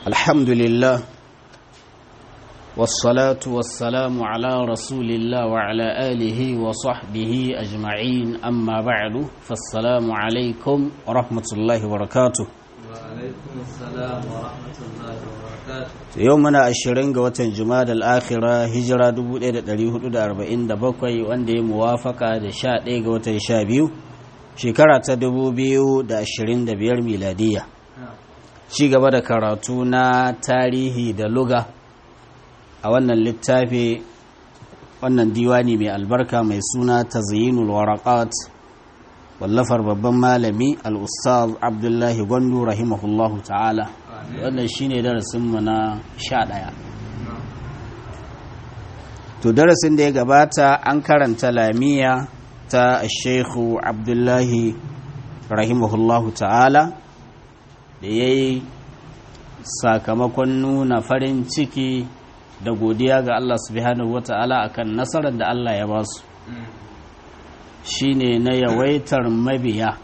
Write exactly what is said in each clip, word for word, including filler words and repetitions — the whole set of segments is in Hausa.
الحمد لله والصلاة والسلام على رسول الله وعلى آله وصحبه أجمعين أما بعد فالسلام عليكم ورحمة الله وبركاته وعليكم السلام ورحمة الله وبركاته يومنا عشرين قوة جماد الآخرة هجرة دبو إيدة دريه دا أربعين دبقوي واندي موافقة دا شاء دي قوة شابيو شكرة دبو بيو دا عشرين دا بير ميلادية ci gaba da karatu na tarihi da luga a wannan littafi wannan diwani mai albarka mai suna tazyinul waraqat wallafar babban malami al-ustaz Abdullahi Gwandu rahimahullahu ta'ala wannan shine darasin mu na sha ɗaya. To darasin da ya gabata an karanta lamiya ta Sheikh Abdullahi rahimahullahu ta'ala da ya yi sakamakon nuna farin ciki da godiya ga Allah subhanahu wa ta'ala a kan nasarar da Allah ya ba su shi ne na yawaitar mabiya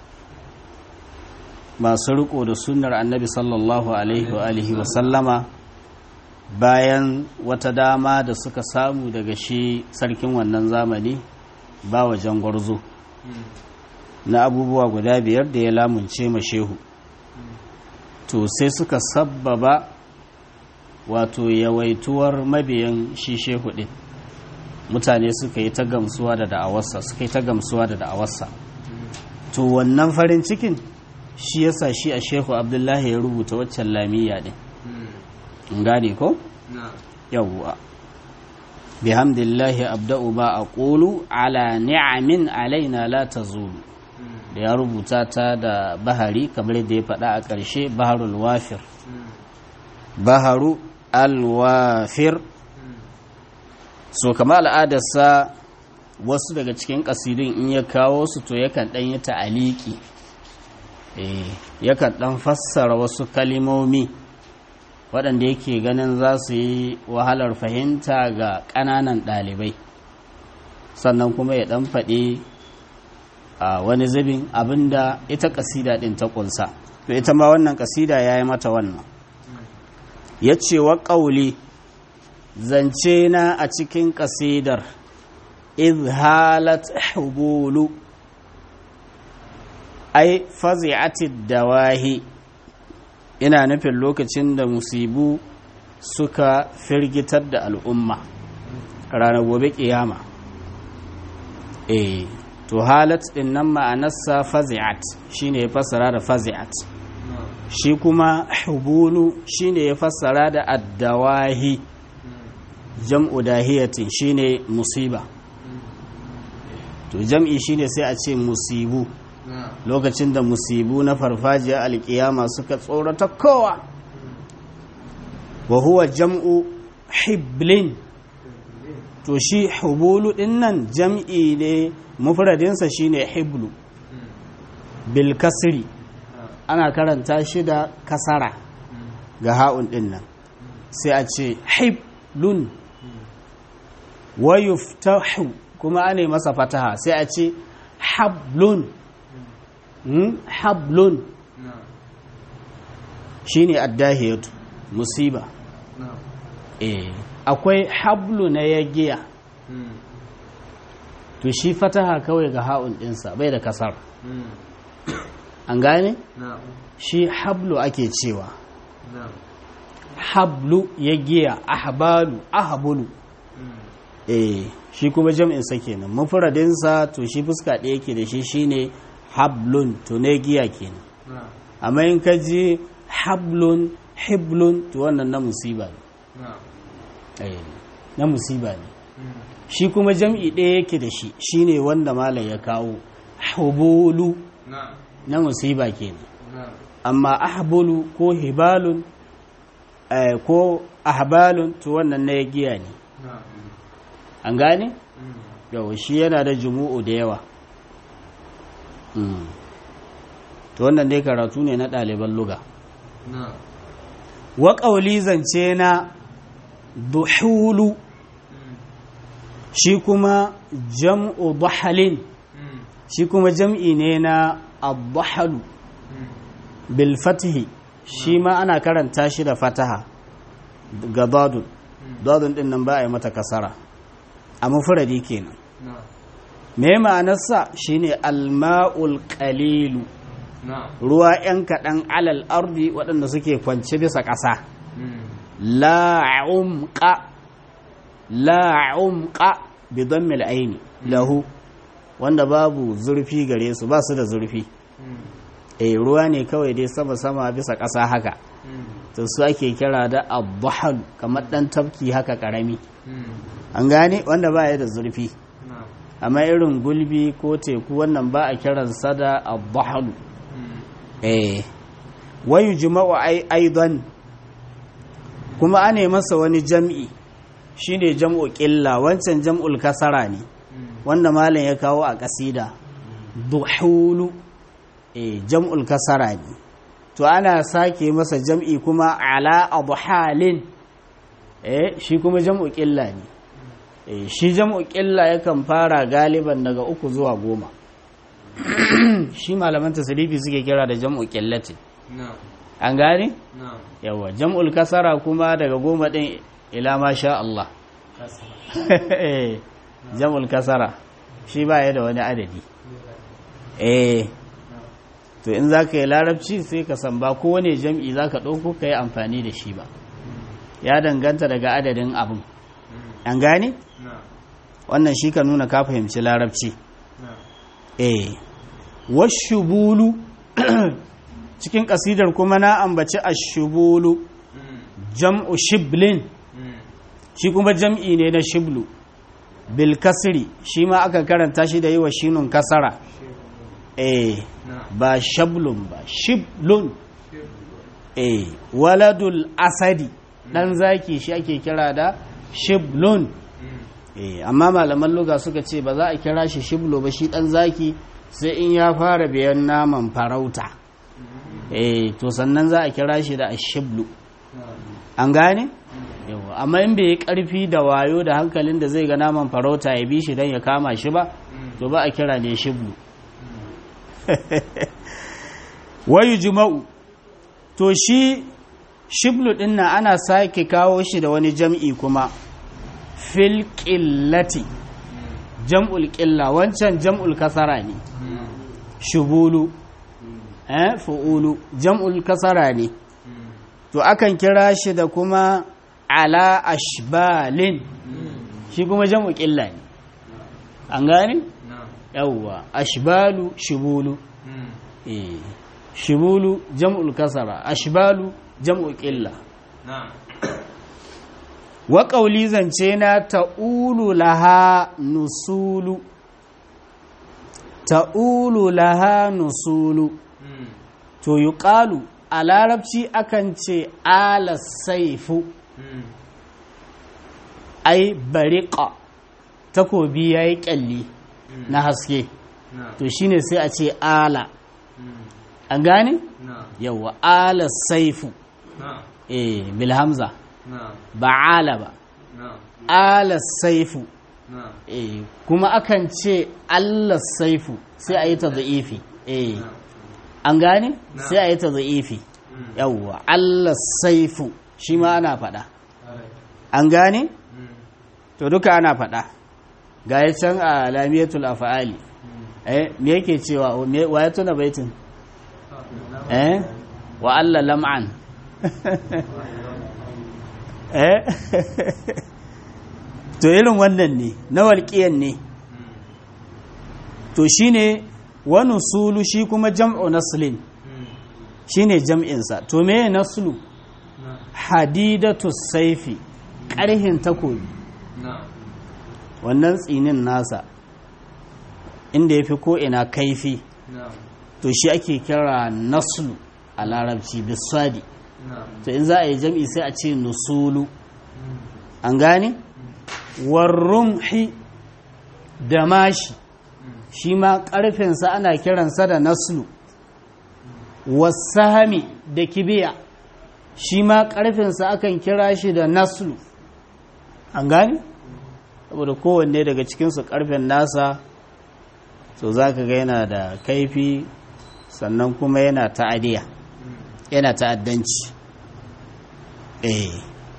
masu riko da sunnar annabi sallallahu alaihi wa sallama bayan wata dama da suka samu daga shi sarkin wannan zamani ba wajen gwarzo na abubuwa guda biyar da ya lamunce ma shehu to sai suka sabbaba wato yawaituwar mabiyan shi shehu ɗin mutane suka yi ta gamsuwa da da'awarsa suka yi ta gamsuwa da da'awarsa to wannan farin cikin shi yasa shi a shehu abdullahi ya rubuta waccan lamiya ɗin in gane ko? yawwa bihamdillahi abda'u ba a ƙulu ala ni'amin alaina la tazulu da ya rubuta ta da bahari kamar da ya faɗa a ƙarshe baharul wafir baharu alwafir so kama al'adarsa wasu daga cikin ƙasidun in ya kawo su to yakan ɗan yi ta'aliki yakan ɗan fassara wasu kalimomi waɗanda yake ganin za su yi wahalar fahimta ga ƙananan ɗalibai sannan kuma ya ɗan faɗi a wani zubin abinda ita kasida din ta kunsa to ita ma wannan kasida yayi mata wannan yace wa qauli zance na a cikin kasidar izhalat hubulu ai fazi'atid dawahi ina nufin lokacin da musibu suka firgitar da al'umma ranar gobe kiyama eh to halat din nan ma'anarsa fazi'at shine ya fassara da fazi'at shi kuma hubulu shine ya fassara da addawahi jam'u dahiyatin shine musiba to jam'i shine sai a ce musibu lokacin da musibu na farfajiyar alkiyama suka tsorata kowa wa huwa jam'u hiblin to shi hubulu din nan jam'i ne mufradinsa shine hiblu bil kasri ana karanta shi da kasara ga ha'un din nan sai a ce hiblun wa yuftahu kuma ane masa fataha sai a ce hablun hablun shine addahiyatu musiba eh akwai hablu na yagiya to shi fataha kawai ga ha'un ɗinsa bai da kasar an gane? shi hablu ake cewa hablu ya giya ahbalu ahabulu eh shi kuma jam'insa kenan mufradinsa to shi fuska ɗaya yake da shi shine hablun to ne giya kenan amma in ka ji hablun hiblun to wannan na musiba ne na musiba ne shi kuma jam'i ɗaya yake da shi shine wanda malam ya kawo hubulu na musiba kenan amma ahbulu ko hibalun ko ahbalun to wannan na giya ne an gane yau shi yana da jumu'u da yawa to wannan dai karatu ne na ɗaliban luga wa ƙauli zance na duhulu shi kuma jam'u duhalin shi kuma jam'i ne na addahalu bil fatihi shi ma ana karanta shi da fataha ga dadun dadun din nan ba a yi mata kasara a mufradi kenan me ma'anarsa shine alma'ul qalilu ruwa yan kaɗan alal ardi waɗanda suke kwance bisa ƙasa la umqa la umqa bi dammil aini lahu wanda babu zurfi gare su ba su da zurfi eh ruwa ne kawai dai sama sama bisa ƙasa haka to su ake kira da abdahal kamar dan tafki haka karami an gane wanda ba ya da zurfi amma irin gulbi ko teku wannan ba a kiransa da abdahal eh wayu juma'u aidan kuma ane masa wani jam'i shine jam'u qilla wancan jam'ul kasara ne wanda malam ya kawo a kasida duhulu eh jam'ul kasara ne to ana sake masa jam'i kuma ala adhalin eh shi kuma jam'u qilla ne eh shi jam'u qilla yakan fara galiban daga uku zuwa goma shi malaman tasrifi suke kira da jam'u qillati an gane yawa jam'ul kasara kuma daga goma din ila ma sha Allah jam'ul kasara shi ba ya da wani adadi eh to in za ka yi larabci sai ka san ba kowane jam'i za ka ɗauko ka yi amfani da shi ba ya danganta daga adadin abin an gane wannan shi ka nuna ka fahimci larabci eh washubulu cikin ƙasidar kuma na ambaci ashubulu jam'u shiblin shi kuma jam'i ne na shiblu bil kasri shi ma aka karanta shi da yi wa shinun kasara eh ba shablun ba shiblun eh waladul asadi dan zaki shi ake kira da shiblun eh amma malaman lugha suka ce ba za a kira shi shiblo ba shi dan zaki sai in ya fara biyan naman farauta eh to sannan za a kira shi da ashiblu an gane yawa amma in bai yi karfi da wayo da hankalin da zai ga naman farauta ya bi shi dan ya kama shi ba to ba a kira ne shiblu wayu juma'u to shi shiblu din nan ana sake kawo shi da wani jam'i kuma fil qillati jam'ul qilla wancan jam'ul kasara ne shubulu eh fuulu jam'ul kasara ne to akan kira shi da kuma ala ashbalin shi kuma jam'u qilla ne an gane yawwa ashbalu shubulu eh shubulu jam'ul kasara ashbalu jam'u qilla wa qawli zance na ta'ulu laha nusulu ta'ulu laha nusulu to yuqalu a larabci akan ce ala saifu ai bariqa takobi yayi kyalli na haske to shine sai a ce ala an gane yawa ala saifu eh bil hamza ba ala ba ala saifu eh kuma akan ce alla saifu sai a yi ta da'ifi eh an gane sai a yi ta da'ifi yawa alla saifu shi ma ana faɗa an gane to duka ana faɗa ga ya can a lamiyatul af'ali eh me yake cewa wa ya tuna baitin eh wa alla lam'an eh to irin wannan ne na walƙiyan ne to shine wa nusulu shi kuma jam'u naslin shine jam'insa to me naslu hadidatu saifi ƙarhin takobi wannan tsinin nasa inda ya fi ko'ina kaifi to shi ake kira naslu a larabci biswadi to in za a yi jam'i sai a ce nusulu an gane warrumhi da mashi shi ma ƙarfinsa ana kiransa da naslu wasahami da kibiya shi ma ƙarfinsa akan kira shi da naslu an gane saboda kowanne daga cikinsu ƙarfin nasa so za ka ga yana da kaifi sannan kuma yana ta'adiya yana ta'addanci eh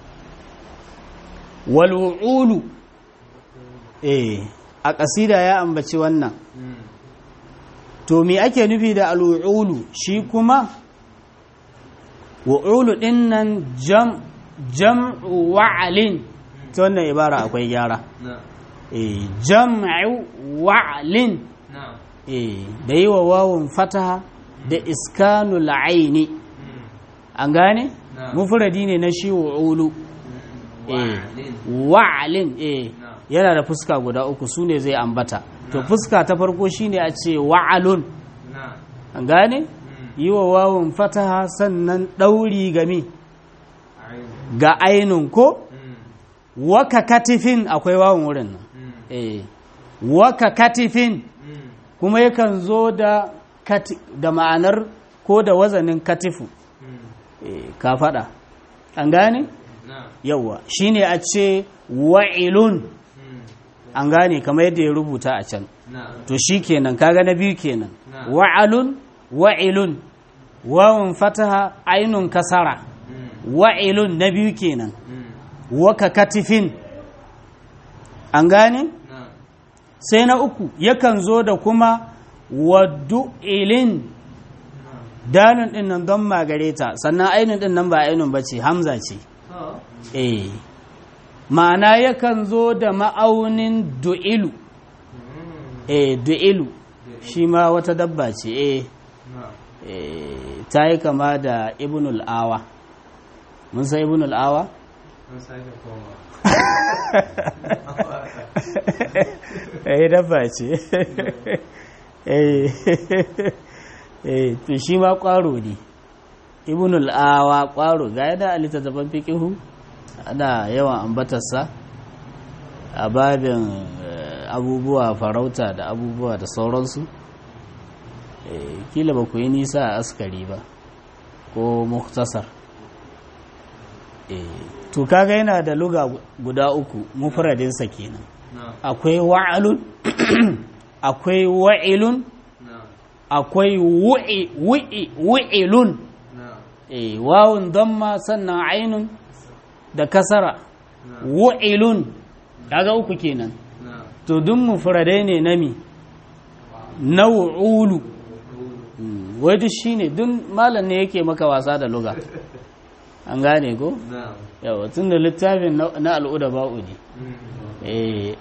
wal wu'ulu eh a ƙasida ya ambaci wannan to me ake nufi da al wu'ulu shi kuma wu'ulu din nan jam jam'u wa'alin ta wannan ibara akwai gyara eh jam'u wa'alin eh da yi wa wawun fataha da iskanul aini an gane mufradi ne na shi wu'ulu eh wa'alin eh yana da fuska guda uku sune zai ambata to fuska ta farko shine a ce wa'alun an gane yi wa wawun fataha sannan dauri gami ga ainun ko waka katifin akwai wawun wurin nan eh waka katifin kuma yakan zo da da ma'anar ko da wazanin katifu eh ka fada an gane yawa shine a ce wa'ilun an gane kamar yadda ya rubuta a can to shikenan kaga na biyu kenan wa'alun wa'ilun wawun fataha ainun kasara wa'ilun na biyu kenan waka katifin an gane sai na uku yakan zo da kuma wadu'ilin dalin din nan don magareta sannan ainun din nan ba ainun bace hamza ce eh ma'ana yakan zo da ma'aunin du'ilu eh du'ilu shi ma wata dabba ce eh ta yi kama da ibnul awa mun san ibnul awa eh dabba ce eh to shi ma kwaro ne ibnul awa kwaro ga yadda alita zaban fiqihu ana yawan ambatarsa a babin abubuwa farauta da abubuwa da sauransu kila ba ku yi nisa a askari ba ko muktasar to kaga yana da luga guda uku mufradinsa kenan akwai wa'alun akwai wa'ilun akwai wu'ilun wawun damma sannan ainun da kasara wu'ilun kaga uku kenan to duk mufradai ne nami na wu'ulu wai duk shine duk malam ne yake maka wasa da luga an gane ko yawa tun da littafin na al'uda ba'u ne eh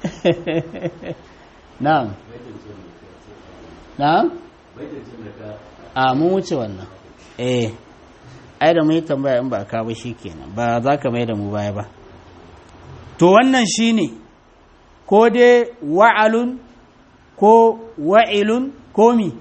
na'am na'am a mun wuce wannan eh ai da mu yi tambaya in ba ka ba shikenan ba za ka mai da mu baya ba to wannan shine ko dai wa'alun ko wa'ilun ko mi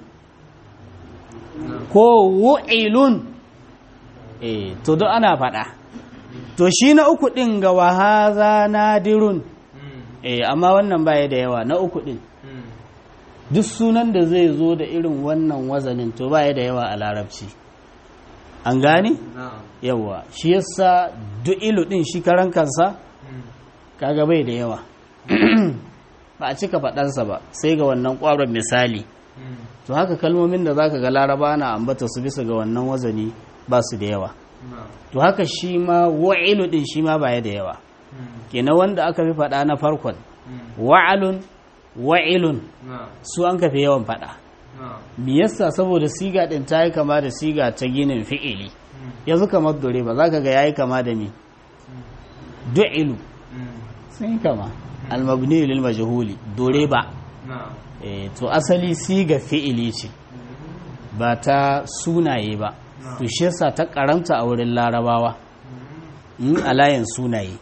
ko wu'ilun eh to duk ana faɗa to shi na uku ɗin ga wahaza nadirun eh amma wannan baya da yawa na uku ɗin duk sunan da zai zo da irin wannan wazanin to baya da yawa a larabci an gane yawa shi yasa du'ilu ɗin shi karan kansa kaga bai da yawa ba a cika faɗansa ba sai ga wannan ƙwaron misali to haka kalmomin da zaka ga laraba na ambata su bisa ga wannan wazani ba su da yawa to haka shi ma wa'ilu din shi ma baya da yawa kenan wanda aka fi faɗa na farkon wa'alun wa'ilun su an kafi yawan faɗa me yasa saboda siga din ta yi kama da siga ta ginin fi'ili yanzu kamar dore ba zaka ga yayi kama da ni du'ilu sai kama al-mabni lil majhuli dore ba eh to asali siga fi'ili ce ba ta sunaye ba to shi yasa ta karanta a wurin larabawa in alayin sunaye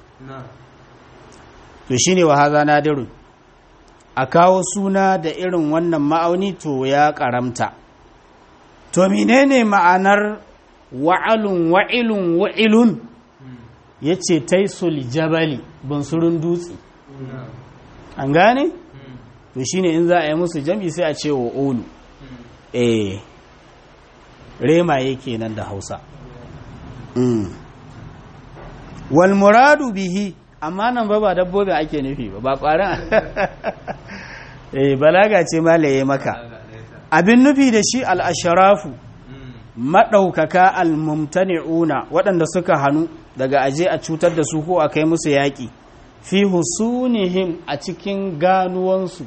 to shine wa haza nadirun a kawo suna da irin wannan ma'auni to ya karamta to menene ma'anar wa'alun wa'ilun wa'ilun yace taisul jabali bunsurun dutse an gane to shine in za a yi musu jam'i sai a ce wa ulu eh remaye kenan da Hausa wal muradu bihi amma nan ba ba dabbobi ake nufi ba ba ƙwarin eh balaga ce malaye maka abin nufi da shi al-ashrafu maɗaukaka almumtani'una waɗanda suka hannu daga aje a cutar da su ko a kai musu yaƙi fi husunihim a cikin ganuwansu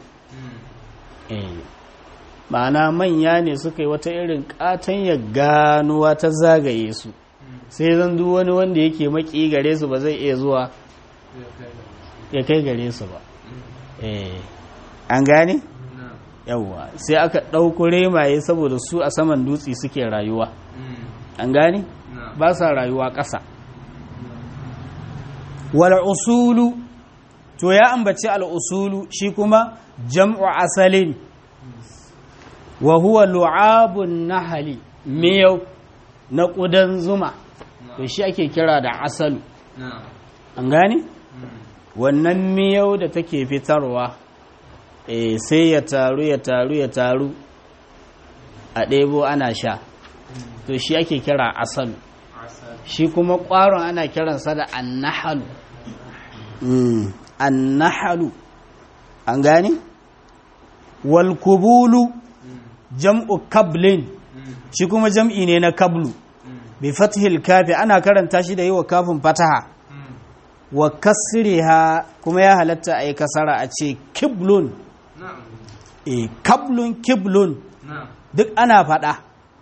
ma'ana manya ne suka yi wata irin ƙatanyar ganuwa ta zagaye su sai zan duk wani wanda yake maki gare su ba zai iya zuwa ya kai gare su ba an gane? yawwa sai aka ɗauko remaye saboda su a saman dutse suke rayuwa an gane? ba sa rayuwa ƙasa wal usulu to ya ambaci al usulu shi kuma jam'u asalin wa huwa lu'abun nahali miyau na ƙudan zuma to shi ake kira da asalu an gane? wannan miyau da take fitarwa e, sai ya taru ya taru ya taru a ɗebo ana sha to shi ake kira asalu shi kuma ƙwaron ana kiransa da annahalu mm. annahalu an gane? wal kubulu jam'u kablin shi kuma jam'i ne na kablu bi fathil kafi ana karanta shi da yi wa kafin fataha wa kasriha kuma ya halatta a yi kasara a ce kiblun e kablun kiblun duk ana fada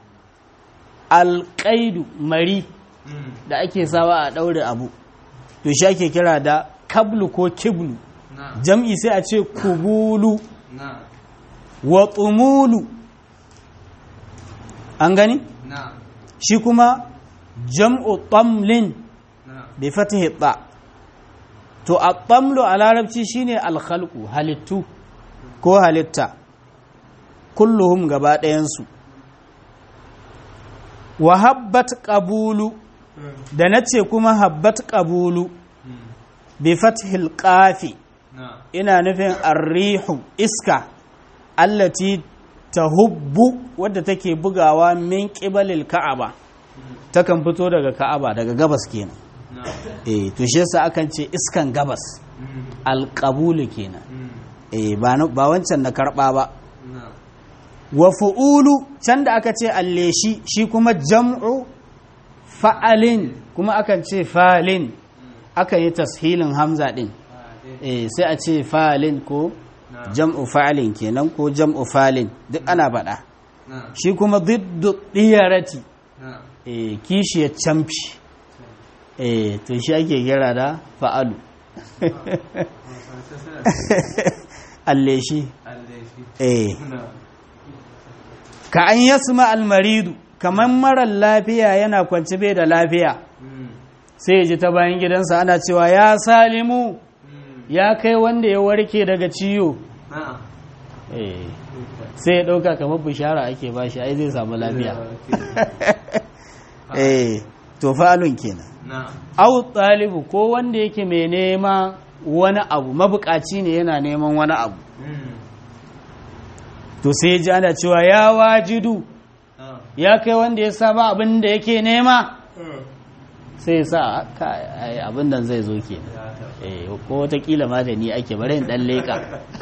alƙaidu mari da ake sawa a ɗaure abu to shi ake kira da kablu ko kiblu jam'i sai a ce kubulu wa tsumulu an gani? shi kuma jam'u tamlin bi fatihi ta to a tamlu a larabci shine alkhalqu halittu ko halitta kulluhum gaba ɗayansu wa habbat qabulu da nace kuma habbat qabulu bi fathil qafi ina nufin arrihu iska allati tahubbu wadda take bugawa min qibalil ka'aba takan fito daga ka'aba daga gabas kenan eh to shi yasa akan ce iskan gabas alqabulu kenan eh ba ba wancan na karba ba wa fu'ulu can da aka ce alleshi shi kuma jam'u fa'alin kuma akan ce falin aka yi tashilin hamza din eh sai a ce falin ko jam'u fa'alin kenan ko jam'u falin duk ana faɗa shi kuma diddu diyarati eh kishiyar camfi eh to shi ake kira da fa'alu alleshi eh ka an yasma almaridu kaman marar lafiya yana kwance bai da lafiya sai ya ji ta bayan gidansa ana cewa ya salimu ya kai wanda ya warke daga ciwo sai ya ɗauka kamar bishara ake ba shi ai zai samu lafiya eh to falun kenan au talibu ko wanda yake mai nema wani abu mabukaci ne yana neman wani abu to sai ji ana cewa ya wajidu ya kai wanda ya saba abin da yake nema sai ya sa abin da zai zo ke ko watakila ma da ni ake bari in dan leka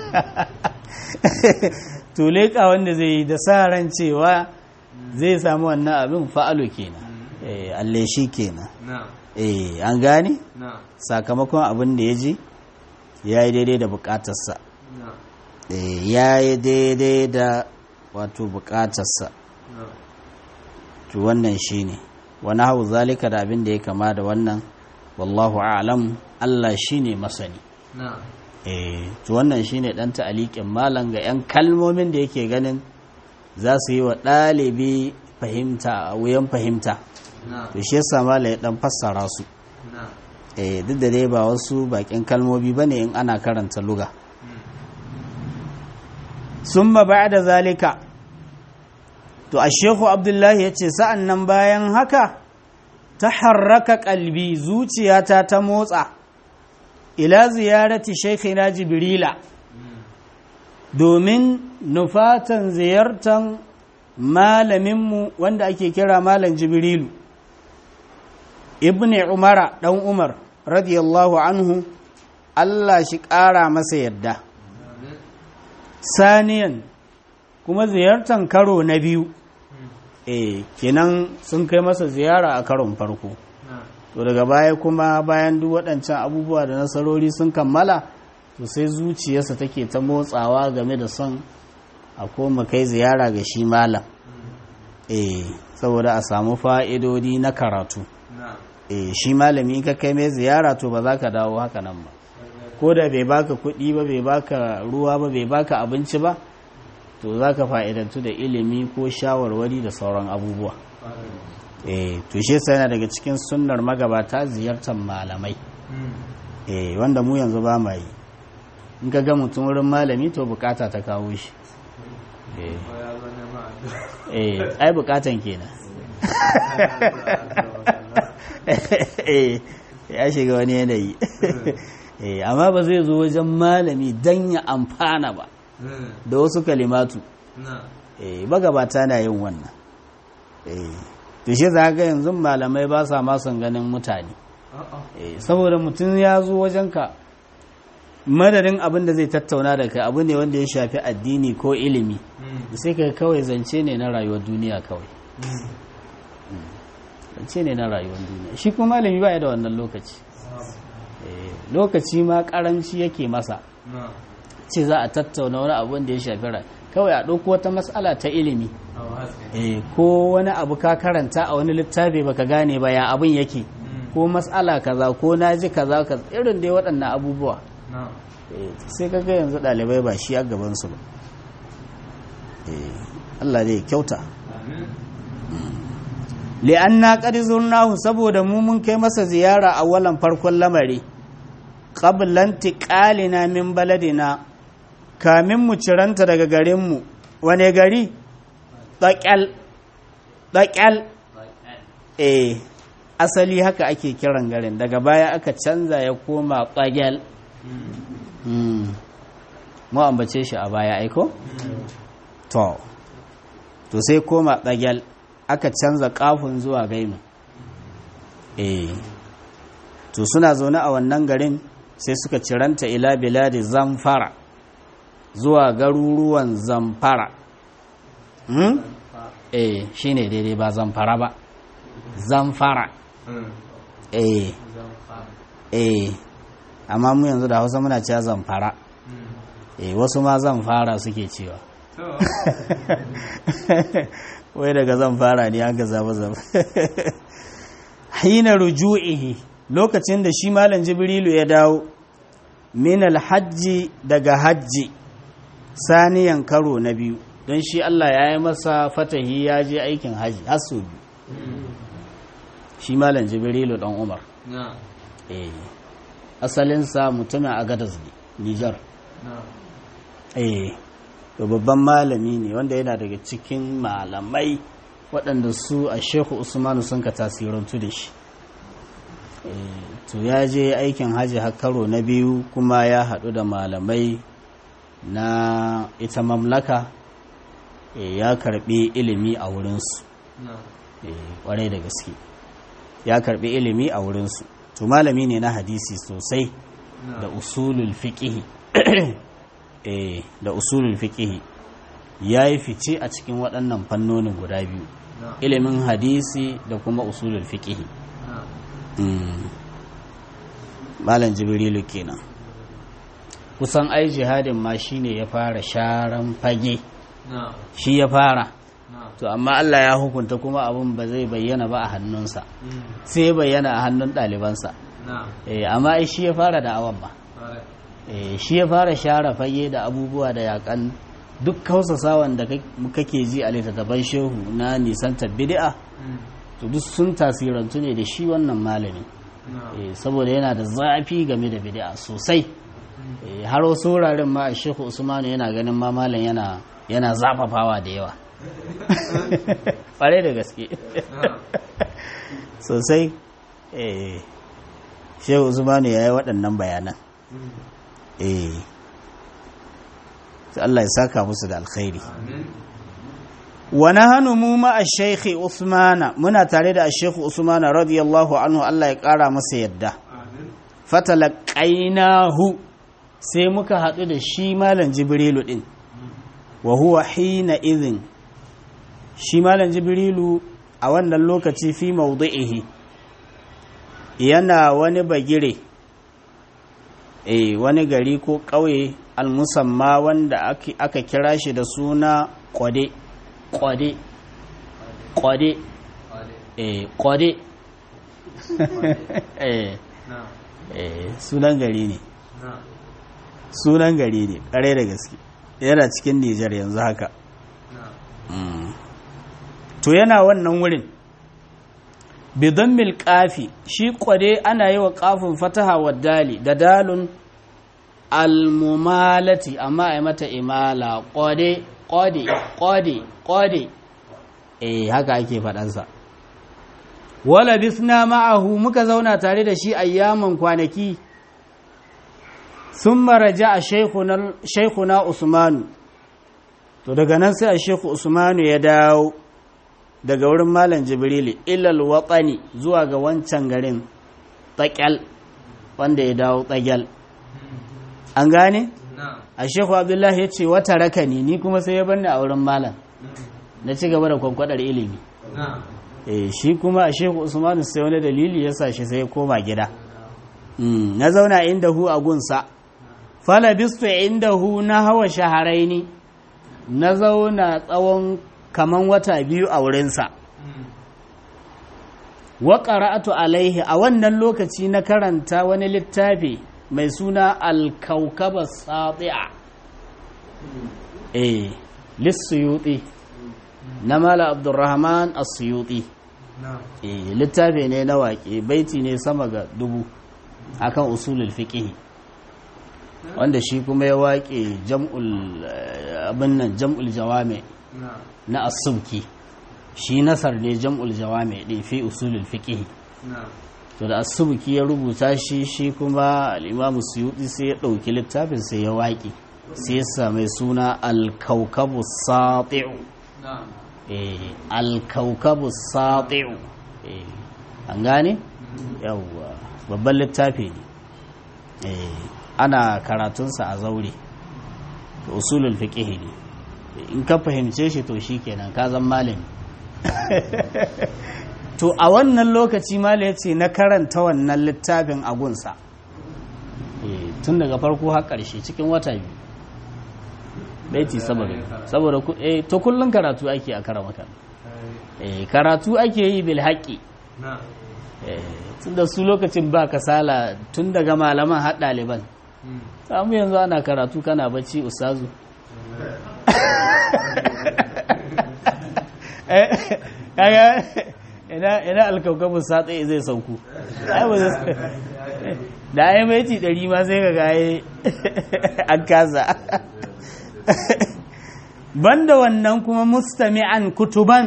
to leka wanda zai yi da sa ran cewa zai samu wannan abin fa'alu kenan alle shi kenan an gane sakamakon abin da ya ji ya yi daidai da bukatarsa ya yi daidai da wato bukatarsa to wannan shi ne wani hau zalika da abin da ya kama da wannan wallahu a'lam Allah shi ne masani to wannan shi ne ɗan ta'aliƙin malam ga 'yan kalmomin da yake ganin za su yi wa ɗalibi fahimta a wuyan fahimta to shi yasa malam ya ɗan fassara su duk da dai ba wasu bakin kalmomi ba ne in ana karanta luga sun ba da zalika to a shehu abdullahi ya ce sa'an nan bayan haka ta harraka kalbi zuciyata ta motsa ila ziyarati shekina jibrila domin nufatan ziyartan malaminmu wanda ake kira malam jibrilu ibn umara dan umar radiyallahu anhu Allah shi ƙara masa yadda saniyan kuma ziyartan karo na biyu eh kenan sun kai masa ziyara a karon farko to daga baya kuma bayan duk waɗancan abubuwa da nasarori sun kammala to sai zuciyarsa take ta motsawa game da son a koma kai ziyara ga shi malam eh saboda a samu fa'idodi na karatu eh shi malami ka kai mai ziyara to ba za ka dawo haka nan ba ko da bai baka kuɗi ba bai baka ruwa ba bai baka abinci ba to za ka fa'idantu da ilimi ko shawarwari da sauran abubuwa eh to shi yasa yana daga cikin sunnar magabata ziyartar malamai eh wanda mu yanzu ba mu yi in ka ga mutum wurin malami to bukata ta kawo shi eh eh ai bukatan kenan eh ya shiga wani yanayi eh amma ba zai zo wajen malami dan ya amfana ba da wasu kalimatu eh magabata na yin wannan eh to shi za ga yanzu malamai ba sa ma son ganin mutane saboda mutum ya zo wajenka madadin abin da zai tattauna da kai abu ne wanda ya shafi addini ko ilimi sai ka kawai zance ne na rayuwar duniya kawai zance ne na rayuwar duniya shi kuma malami ba ya da wannan lokaci lokaci ma karanci yake masa ce za a tattauna wani abu da ya shafi rai kawai a ɗauko wata matsala ta ilimi ko wani abu ka karanta a wani littafi baka gane ba ya abin yake ko matsala kaza ko naji kaza kaza irin dai waɗannan abubuwa sai kaga yanzu ɗalibai ba shi a gabansu ba Allah dai kyauta li'anna qad zurnahu saboda mu mun kai masa ziyara a walan farkon lamari qabla intiqalina min baladina kamin mu ciranta daga garin mu wane gari daqal daqal eh asali haka ake kiran garin daga baya aka canza ya koma daqal mm mu ambace shi a baya aiko to to sai koma daqal aka canza kafin zuwa gaimu eh to suna zaune a wannan garin sai suka ciranta ila biladi zamfara zuwa garuruwan zamfara hmm? eh shine daidai ba zamfara ba zamfara eh eh amma mu yanzu da Hausa muna cewa zamfara eh wasu ma zamfara suke cewa wai daga zan fara ne aka zaba zaba hina ruju'ihi lokacin da shi malam jibrilu ya dawo min alhajji daga hajji saniyan karo na biyu don shi Allah ya yi masa fatahi ya je aikin haji har sau biyu shi malam jibrilu dan Umar eh asalinsa mutumin Agadez ne Niger eh to babban malami ne wanda yana daga cikin malamai waɗanda su a Shehu Usmanu sun ka tasirantu da shi to ya je aikin hajji har karo na biyu kuma ya haɗu da malamai na ita mamlaka ya karɓi ilimi a wurinsu ƙwarai da gaske ya karɓi ilimi a wurinsu to malami ne na hadisi sosai da usulul fiqhi eh da usulul fiqhi yayi fice a cikin waɗannan fannonin guda biyu ilimin hadisi da kuma usulul fiqhi malam jibrilu kenan kusan ai jihadin ma shine ya fara sharan fage shi ya fara to amma Allah ya hukunta kuma abun ba zai bayyana ba a hannunsa sai ya bayyana a hannun ɗalibansa eh amma shi ya fara da awan ba shi ya fara share fage da abubuwa da yakan duk kausasawan da kake ji a littattafan shehu na nisantar bid'a to duk sun tasirantu ne da shi wannan malami saboda yana da zafi game da bid'a sosai har wasu wuraren ma shehu usmanu yana ganin ma malam yana yana zafafawa da yawa fare da gaske sosai shehu usmanu ya yi waɗannan bayanan eh sai Allah ya saka musu da alkhairi wa nahnu mu ma ash-shaykh Usman muna tare da ash-shaykh Usman radiyallahu anhu Allah ya kara masa yadda fatalaqainahu sai muka hadu da shi malam Jibrilu din wa huwa hina idhin shi malam jibrilu a wannan lokaci fi maudu'ihi yana wani bagire eh wani gari ko ƙauye almusamma wanda aka kira shi da suna ƙwade ƙwade ƙwade eh ƙwade eh eh sunan gari ne sunan gari ne ƙare da gaske yana cikin Nijar yanzu haka to yana wannan wurin bidan milƙafi shi ƙwade ana yi wa ƙafin fataha wa dali da dalun almumalati amma a yi mata imala ƙwade ƙwade ƙwade ƙwade eh haka ake faɗansa wala bisna ma'ahu muka zauna tare da shi ayyaman kwanaki sun maraja a shaikhuna usmanu to daga nan sai a shaikhu usmanu ya dawo daga wurin malam jibrili ilal watsani zuwa ga wancan garin taƙyal wanda ya dawo taƙyal an gane? a shaikhu abdullahi ya ce wata raka ni ni kuma sai ya bar ni a wurin malam na ci gaba da kwankwadar ilimi eh shi kuma a shaikhu usmanu sai wani dalili ya sa shi sai ya koma gida na zauna inda hu a gunsa falabistu inda hu na hawa shaharaini na zauna tsawon kaman wata biyu a wurinsa wa qara'atu alaihi a wannan lokaci na karanta wani littafi mai suna al-kawkaba sati'a eh lis-suyuti na mala abdurrahman as-suyuti eh littafi ne na waƙe baiti ne sama ga dubu akan usulul fiqh wanda shi kuma ya waƙe jam'ul abin nan jam'ul jawami na as-subki shi nasar ne jam'ul jawami din fi usulul fiqh to da as-subki ya rubuta shi shi kuma al-imam suyuti sai ya dauki littafin sai ya waƙe sai ya sa mai suna al-kawkabu sati'u eh al-kawkabu sati'u eh an gane yawa babban littafi ne eh ana karatunsa a zaure to usulul fiqh ne in ka fahimce shi to shikenan ka zan malami to a wannan lokaci malami yace na karanta wannan littafin a gunsa eh tun daga farko har ƙarshe cikin wata biyu baiti saboda saboda eh to kullun karatu ake a karamaka eh karatu ake yi bil haqqi eh tunda su lokacin ba kasala tun daga malaman har ɗaliban samu yanzu ana karatu kana bacci ustazu kaga ina ina alkaukabun satsi zai sauku da ai maiti ɗari ma sai ka gaye an kasa banda wannan kuma mustami'an kutuban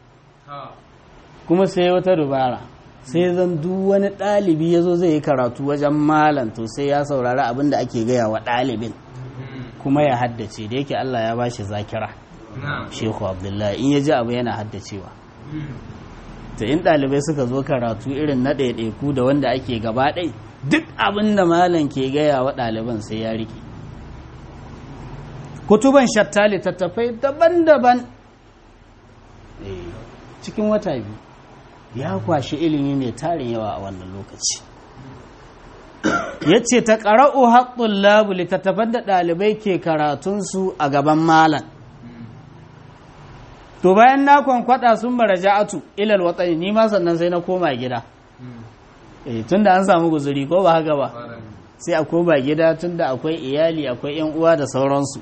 kuma sai wata dubara sai zan duk wani ɗalibi ya zo zai yi karatu wajen malam to sai ya saurari abin da ake gaya wa ɗalibin kuma ya haddace da yake Allah ya bashi zakira shehu abdullahi in ya ji abu yana haddacewa ta in ɗalibai suka zo karatu irin na ɗaiɗaiku da wanda ake gaba ɗai duk abin da malam ke gaya wa ɗaliban sai ya riƙe kutuban shatta littattafai daban-daban cikin wata biyu ya kwashi ilimi mai tarin yawa a wannan lokaci ya ce ta ƙara'u haƙƙun labu littattafan da ɗalibai ke karatunsu a gaban malam to bayan na kwankwada sun maraja'atu ilal watsani ni ma sannan sai na koma gida eh tunda an samu guzuri ko ba haka ba sai a koma gida tunda akwai iyali akwai yan uwa da sauransu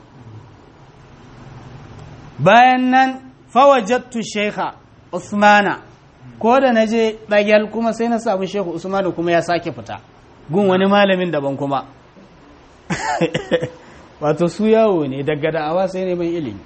bayan nan fawajattu shaykha usmana ko da naje dagyal kuma sai na samu shehu usmanu kuma ya sake fita gun wani malamin daban kuma wato su yawo ne daga da'awa sai neman ilimi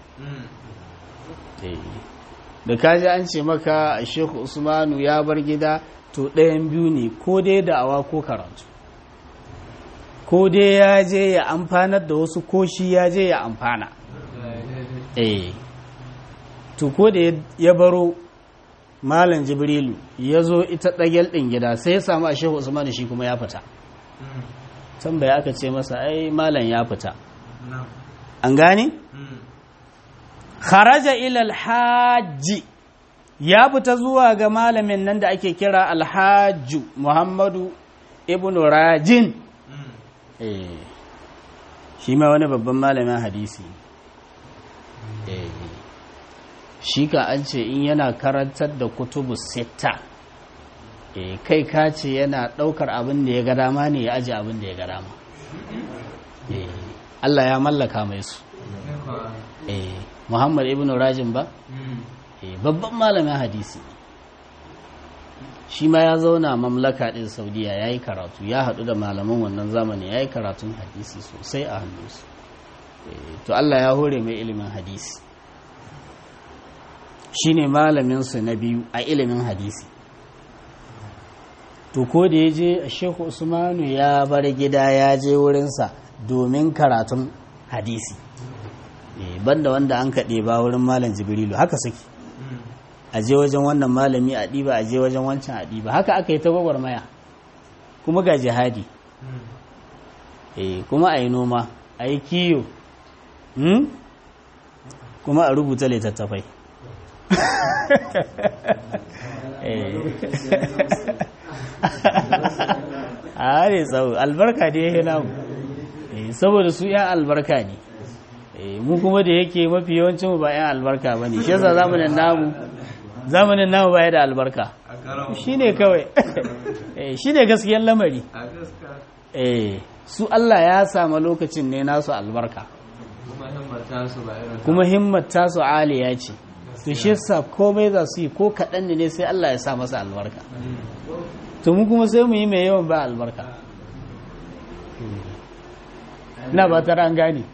da kaji an ce maka shehu usmanu ya bar gida to ɗayan biyu ne ko dai da'awa ko karatu ko dai ya je ya amfanar da wasu ko shi ya je ya amfana eh to ko da ya baro malam jibrilu ya zo ita ɗagyal ɗin gida sai ya samu a shehu usmanu shi kuma ya fita tambaya aka ce masa ai malam ya fita an gane kharaja ila alhaji ya fita zuwa ga malamin nan da ake kira alhaju Muhammadu ibn Rajin eh shi ma wani babban malamin hadisi eh shi ka an ce in yana karantar da kutubu sita eh kai ka ce yana daukar abin da ya ga dama ne ya aje abin da ya ga dama eh Allah ya mallaka mai su eh Muhammad ibn Rajin ba eh babban malamin hadisi shi ma ya zauna mamlaka din Saudiya yayi karatu ya hadu da malaman wannan zamani yayi karatun hadisi sosai a hannunsu eh to Allah ya hore mai ilimin hadisi shine malamin su na biyu a ilimin hadisi to ko da yaje Sheikh Usmanu ya bar gida ya je wurin sa domin karatun hadisi eh banda wanda an kade ba wurin malam Jibrilu haka suke aje wajen wannan malami a diba aje wajen wancan a diba haka aka yi ta gwagwarmaya kuma ga jihadi eh kuma ayi noma ayi kiyo hmm? kuma a rubuta littattafai a ne tsawo albarka da yake namu saboda su yan albarka ne mu kuma da yake mafi yawancin mu ba yan albarka ba ne shi yasa zamanin namu zamanin namu ba ya da albarka shi ne kawai shi ne gaskiyar lamari su Allah ya sama lokacin ne nasu albarka kuma himmata su aliya ce to shi yasa komai za su yi ko kaɗan ne sai Allah ya sa masa albarka to mu kuma sai mu yi mai yawan ba albarka na ba tara an gane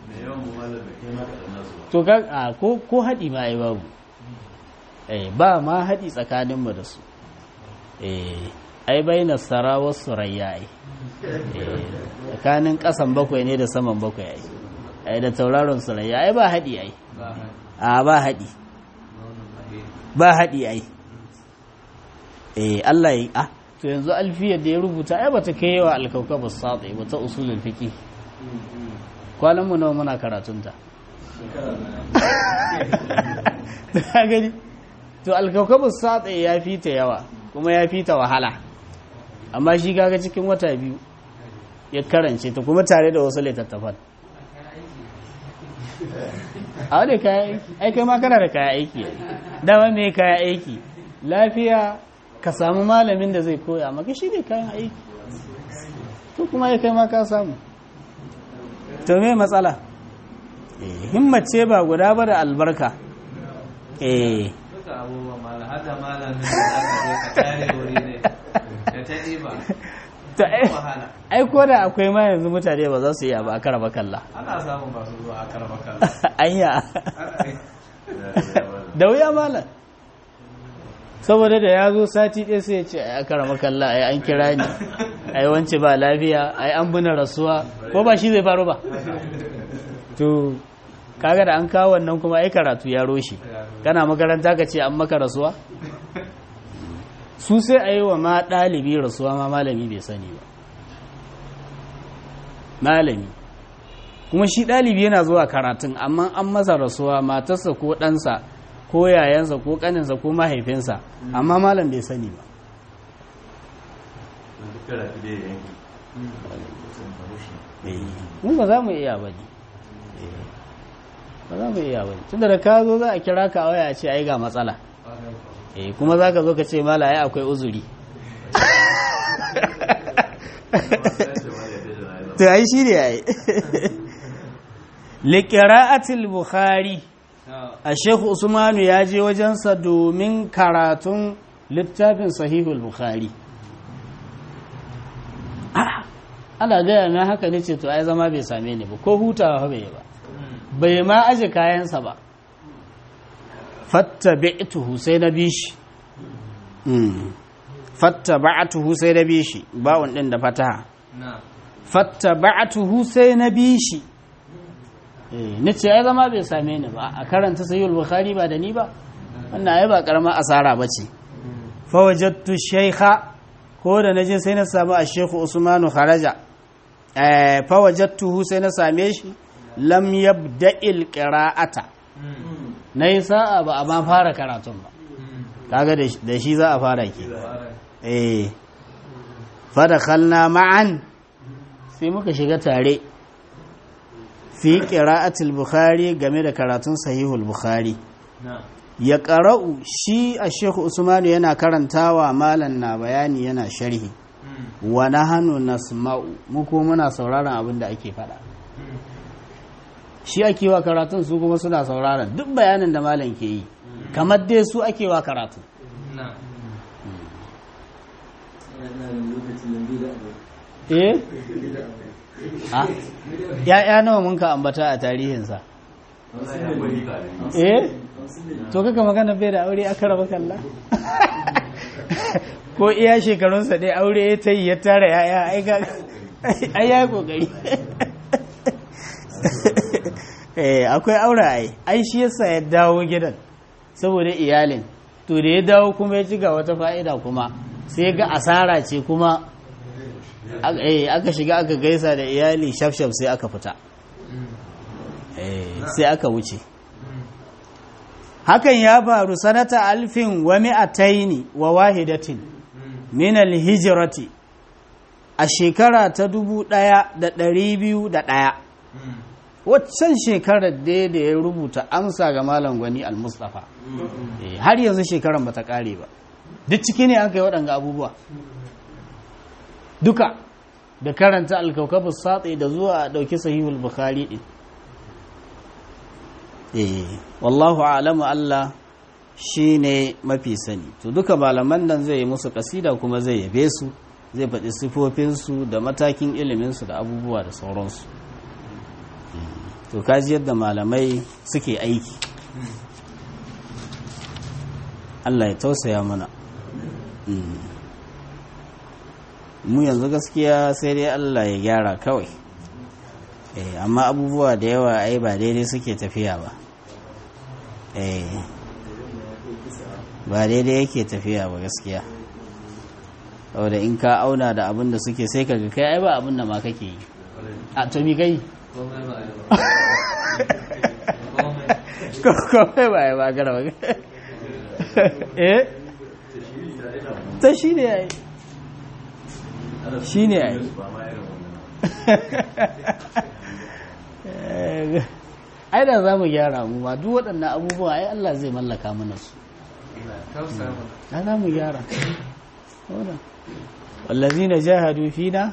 to ka ko ko haɗi ma ai babu eh ba ma haɗi tsakanin mu da su eh ai baina sarawa surayya ai tsakanin ƙasan bakwai ne da saman bakwai ai ai da tauraron surayya ai ba haɗi ai a ba haɗi ba haɗi ai eh Allah yi ah to yanzu alfiyar da ya rubuta ai bata kai yawa alkaukabus sati bata usulul fiqh kwanan mu nawa muna karatunta ta gani to alkaukabus sati ya fita yawa kuma ya fita wahala amma shi kaga cikin wata biyu ya karance ta kuma tare da wasu littattafan a wadda kayan aiki kai ma kana da kayan aiki dama mai kayan aiki lafiya ka samu malamin da zai koya maka shi ne kayan aiki to kuma ya kai ma ka samu to me matsala himmace ba guda ba da albarka eh ai ko da akwai ma yanzu mutane ba za su yi ba a karaba kalla ana samun masu zuwa a karaba kalla anya da wuya malam saboda da ya zo sati ɗaya sai ya ce ai a karaba kalla ai an kira ni ai wance ba lafiya ai an buna rasuwa ko ba shi zai faru ba to kaga da an kawo wannan kuma ai karatu ya roshe kana makaranta ka ce an maka rasuwa su sai a yi wa ma ɗalibi rasuwa ma malami bai sani ba malami kuma shi ɗalibi yana zuwa karatun amma an masa rasuwa matarsa ko ɗansa ko yayansa ko ƙaninsa ko mahaifinsa amma malam bai sani ba mun ba za mu iya ba ne ba za mu iya ba ne tun da ka zo za a kira ka a waya ce ai ga matsala eh kuma za ka zo ka ce mala ya akwai uzuri to ai shi ne ai liqira'atil bukhari a Sheikh Usmanu ya je wajensa domin karatun littafin sahihul bukhari ana gaya na haka ne ce to ai zama bai same ni ba ko hutawa bai ba bai ma aje kayansa ba fattabi'tuhu sai na bi shi fattaba'tuhu sai na bi shi bawon din da fataha fattaba'tuhu sai na bi shi eh nace ai zama bai same ni ba a karanta sahihul bukhari ba da ni ba wannan ai ba karama asara bace fa wajadtu shaykha ko da naje sai na samu a Sheikh Usmanu kharaja eh fa wajadtuhu sai na same shi lam yabda'il qira'ata na yi sa'a ba a ma fara karatun ba kaga da shi za a fara ke eh fadakhalna ma'an sai muka shiga tare fi qira'atul bukhari game da karatun sahihul bukhari ya qara'u shi a Sheikh Usman yana karantawa malan na bayani yana sharhi wa nahnu nasma'u mu ko muna sauraron abin da ake faɗa shi ake wa karatun su kuma suna sauraron duk bayanin da malam ke yi kamar dai su ake wa karatu eh ha ya nawa mun ka ambata a tarihinsa eh to kaka magana bai da aure aka raba kalla ko iya shekarunsa dai aure ya ta yi ya tara yaya ai ya kokari eh akwai aure ai ai shi yasa ya dawo gidan saboda iyalin to da ya dawo kuma ya ci ga wata fa'ida kuma sai ga asara ce kuma aka shiga aka gaisa da iyali shafshaf sai aka fita sai aka wuce hakan ya faru sanata alfin wa mi'ataini wa wahidatin min alhijrati a shekara ta dubu ɗaya da ɗari biyu da ɗaya waccan shekarar da da ya rubuta amsa ga malam gwani al-mustafa har yanzu shekarar bata kare ba duk ciki ne aka yi waɗanga abubuwa duka da karanta alkaukabus satsi da zuwa a ɗauki sahihul bukhari ɗin eh wallahu a'lamu Allah shine mafi sani to duka malaman nan zai yi musu kasida kuma zai yabe su zai faɗi sifofinsu da matakin iliminsu da abubuwa da sauransu to kaji yadda malamai suke aiki Allah ya tausaya mana mu yanzu gaskiya sai dai Allah ya gyara kawai eh amma abubuwa da yawa ai ba daidai suke tafiya ba eh ba daidai yake tafiya ba gaskiya saboda in ka auna da abin da suke sai kaga kai ai ba abin da ma kake yi a to mi kai komai ba ya ba gara ba eh ta shi ne ai shi ne ai ai da za mu gyara mu ma duk waɗannan abubuwa ai Allah zai mallaka mana su na za mu gyara wallazi na jahadu fina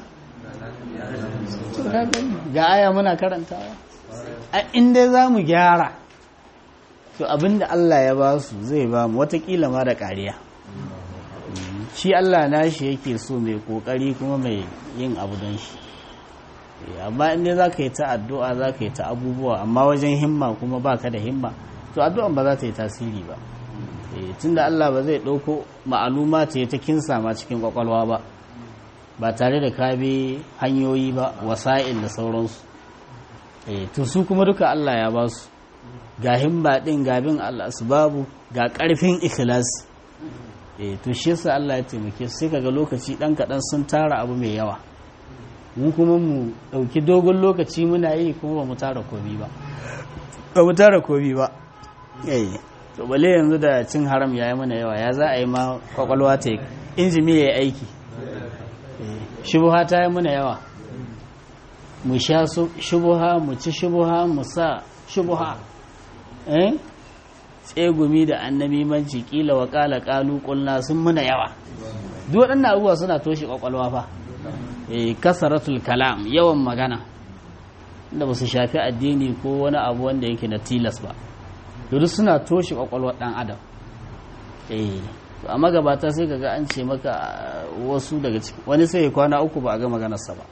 ga aya muna karantawa inda za mu gyara to abinda Allah ya ba su zai ba mu watakila ma da ƙariya shi Allah nashi yake so mai ƙoƙari kuma mai yin abu don shi amma inda za ka yi ta addu'a za ka yi ta abubuwa amma wajen himma kuma ba ka da himma to addu'an ba za ta yi tasiri ba tun da Allah ba zai ɗauko ma'aluma ta yi ta kinsa ma cikin ƙwaƙwalwa ba ba tare da ka bi hanyoyi ba wasa'il da sauransu to su kuma duka Allah ya ba su ga himma ɗin ga bin al'asbabu ga ƙarfin ikhlasi to shi yasa Allah ya taimake su sai kaga lokaci ɗan kaɗan sun tara abu mai yawa mun kuma mu ɗauki dogon lokaci muna yi kuma ba mu tara komi ba ba mu tara komi ba to bale yanzu da cin haram ya yi mana yawa ya za a yi ma kwakwalwa ta yi injimi ya yi aiki shubuha ta yi mana yawa mu sha shubuha mu ci shubuha mu sa shubuha eh tsegumi da annabi manci kila wa kala kalu kulna sun muna yawa duk waɗannan abubuwa suna toshe kwakwalwa fa eh kasaratul kalam yawan magana da ba su shafi addini ko wani abu wanda yake na tilas ba duk suna toshe kwakwalwar dan adam eh to amma gabata sai kaga an ce maka wasu daga ciki wani sai ya kwana uku ba a ga maganarsa ba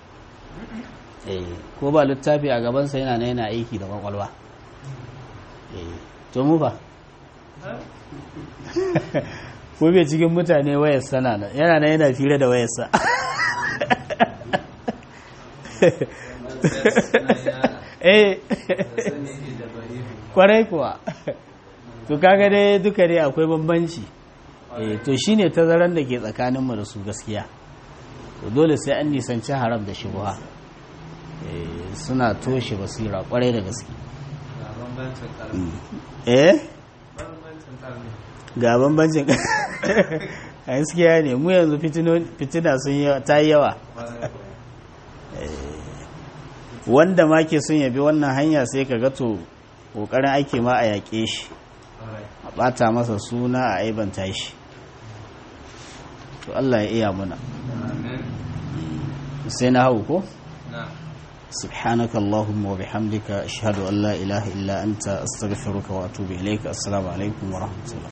eh ko ba littafi a gaban sa yana na yana aiki da kwakwalwa eh to mu ba ko bai cikin mutane wayar sana yana na yana fira da wayarsa eh kwarai kuwa to kaga dai duka dai akwai bambanci eh to shine tazaran da ke tsakanin mu da su gaskiya to dole sai an nisanci haram da shubha eh suna toshe basira kwarai da gaske eh ga bambancin a gaskiya ne mu yanzu fitina sun yi ta yi yawa wanda ma ke sun yabi wannan hanya sai ka gato kokarin ake ma a yaƙe shi a ɓata masa suna a aibanta shi to Allah ya iya muna sai na hau ko سبحانك اللهم وبحمدك أشهد أن لا إله إلا أنت أستغفرك وأتوب إليك السلام عليكم ورحمة الله